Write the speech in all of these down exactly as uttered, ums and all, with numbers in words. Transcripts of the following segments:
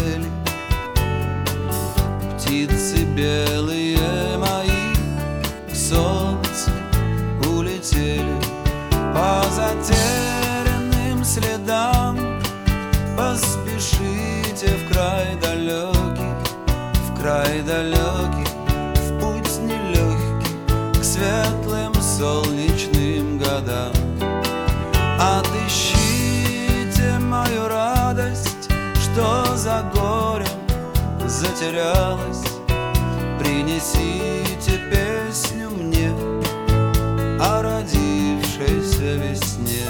улетели, птицы белые мои к солнцу улетели. По затерянным следам поспешите в край далекий, в край далекий, в путь нелегкий к светлым солнечным годам. Отыщите мою радость, что за горем затерялась. Принесите песню мне о родившейся весне.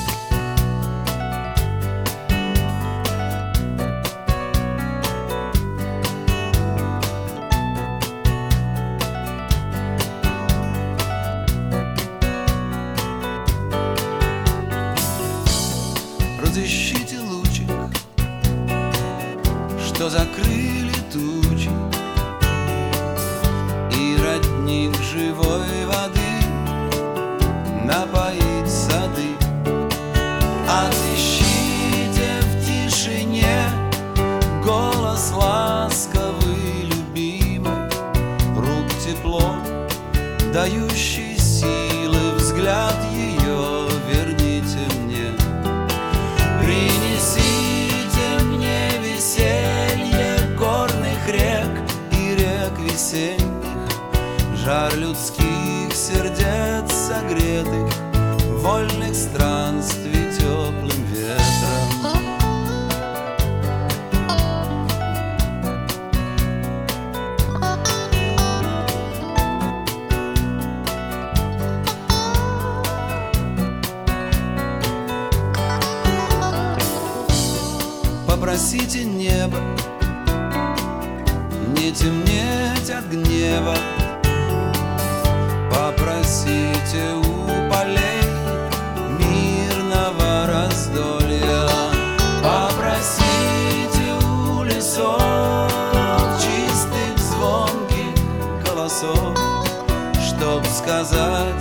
Разыщите лучик, что закрыли тучи, и родник живой воды напоить сады. Отыщите в тишине голос ласковый, любимый, рук тепло, дающий силы, взгляд ее верните мне. Принесите мне веселье горных рек и рек весенних, жар людских сердец согретых, вольных странствий теплым ветром. Попросите небо не темнеть от гнева, попросите у полей мирного раздолья, попросите у лесов чистых звонких голосов, чтоб сказать